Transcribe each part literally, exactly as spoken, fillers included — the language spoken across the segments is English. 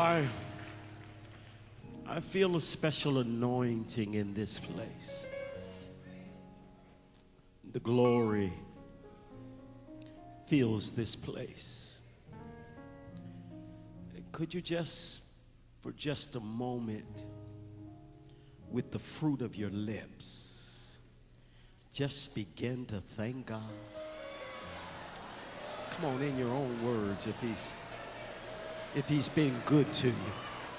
I, I feel a special anointing in this place. The glory fills this place. Could you just, for just a moment, with the fruit of your lips, just begin to thank God? Come on, in your own words, if he's if he's been good to you.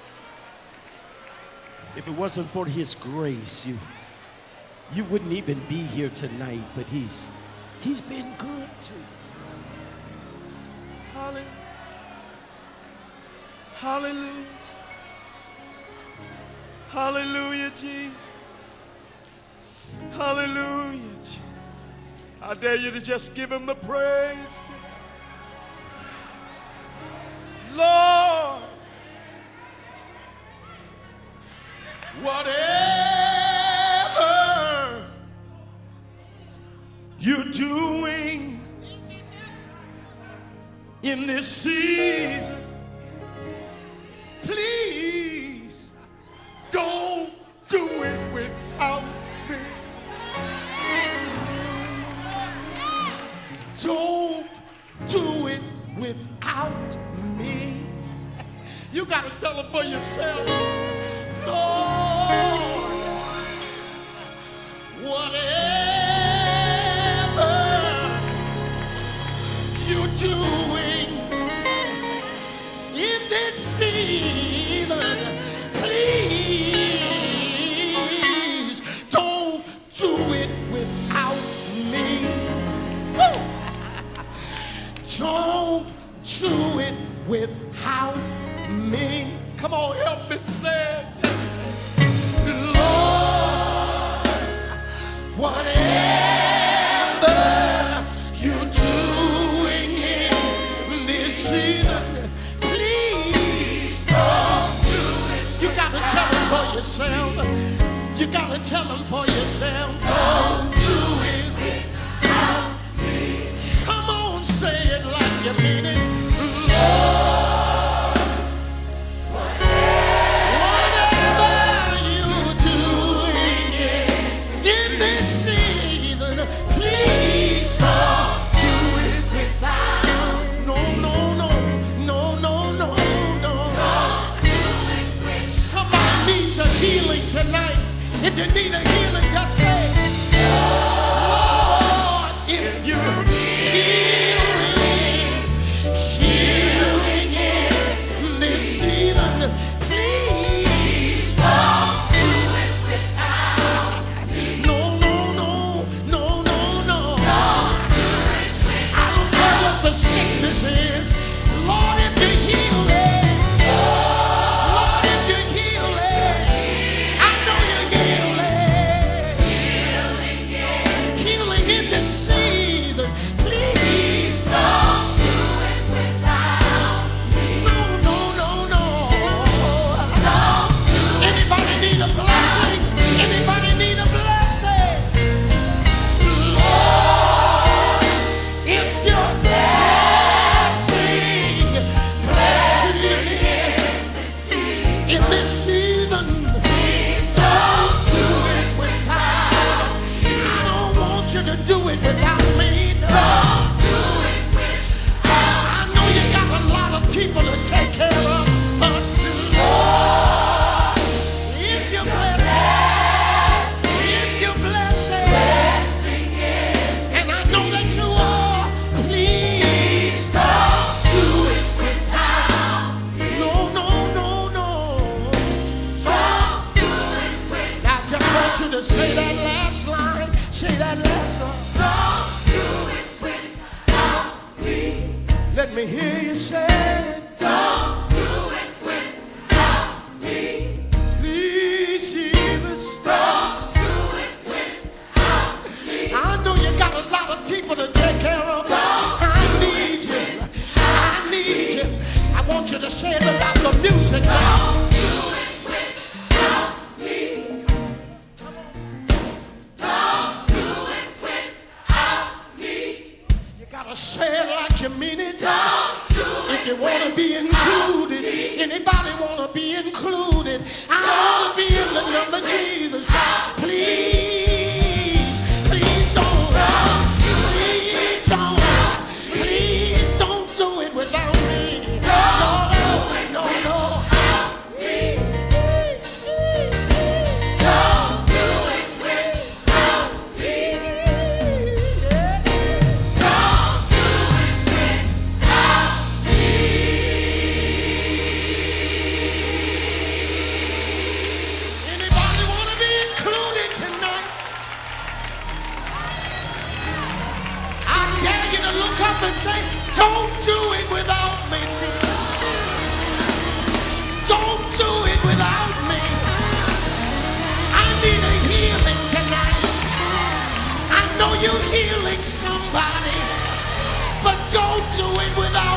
If it wasn't for his grace, you you wouldn't even be here tonight, but he's he's been good to you. Hallelujah. Hallelujah. Hallelujah, Jesus. Hallelujah, Jesus. I dare you to just give him the praise today. Lord, whatever you're doing in this season, please don't do it without me. Don't do it without me. You got to tell them for yourself. Lord, whatever you're doing in this season, please don't do it without me. Don't do it without me. Come on, help me say it. Just, Lord, whatever you're doing in this season, please don't do it. You gotta tell them for yourself. You gotta tell them for yourself. Don't do it without me. Come on, say it like you mean it. Lord, whatever you're doing in this season, please don't do it without. No, no, no, no, no, no, no. Somebody needs a healing tonight. If you need a healing, just say, Lord, if you're healing, healing in this season, please don't do it without me. No, no, no, no, no, no. I don't care what the sickness is. Lord, if you heal it. Lord, if you heal it. I know you heal it. Healing in this season. Please don't do it without me. No, no, no, no. Don't do it. Anybody need a blessing? Anybody need a blessing? Lord, if you're blessing, blessing in this season, please don't do it without me. I don't want you to do it without me. Don't do it without. I know you got a lot of people to take care of, but Lord, if you're blessing, if you're blessing, and I know that you are, please don't do it without me. No, no, no, no. Don't do it without. I just want you to say that last line. Say that last line. Don't do it without me. Let me hear you say it. Don't do it without me. Please, Jesus. Don't do it without me. I know you got a lot of people to take care of. I need you. I need you. I want you to say it without the music now. Don't do it without me. Don't do it without me. You gotta say it like you mean it. Don't do it. If you want to be included in Anybody want to be included? I want to be in the number, Jesus. Please, please don't. Please don't. Please don't do it without me. No, no, no, no. And say, don't do it without me, Jesus. Don't do it without me. I need a healing tonight. I know you're healing somebody, but don't do it without me.